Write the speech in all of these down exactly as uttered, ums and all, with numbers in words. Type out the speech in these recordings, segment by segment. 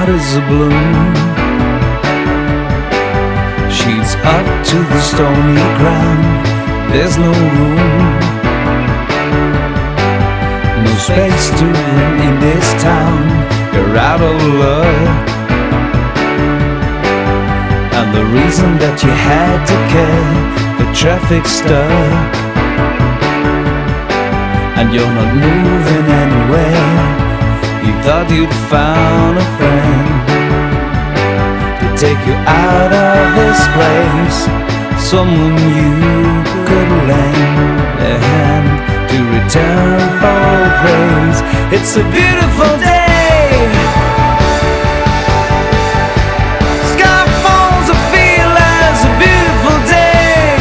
waters abloom. Sheets up to the stony ground, there's no room, no space to room in this town. You're out of luck, and the reason that you had to care, the traffic's stuck, and you're not moving anywhere. You thought you'd found a friend to take you out of this place, someone you could lend a hand to return for grace. It's a beautiful day. Sky falls, I feel as a beautiful day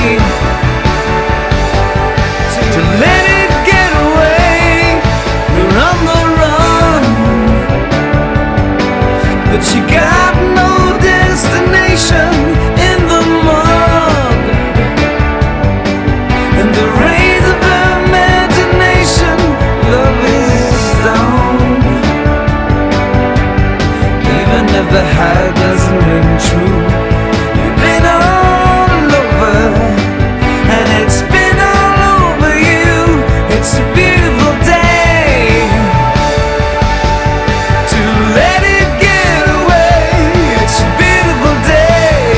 to let it get away. You're on the run, but you got no destination in the mud, and the rays of imagination, love is down. Even if the high doesn't ring true, you've been all over, and it's been all over you. It's a beautiful day to let it get away. It's a beautiful day.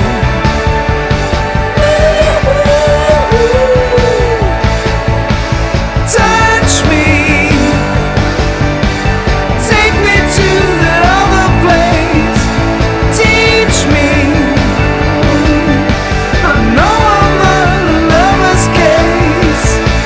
Touch me, take me to that other place. Teach me, I know I'm a lover's case.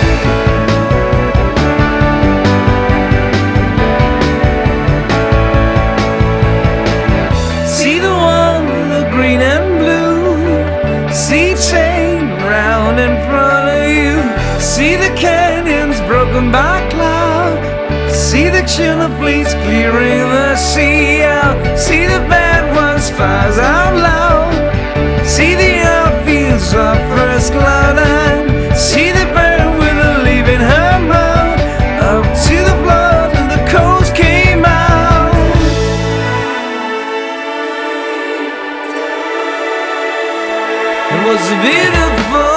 See the one with the green and blue, see chain round in front of you, see the canyons broken by cloud, see the chiller fleets clearing the sea out, see the bad ones fires out loud, see the outfields of first cloud line, see the bird with a leaf in her mouth, up to the blood and the coast came out. It was a beautiful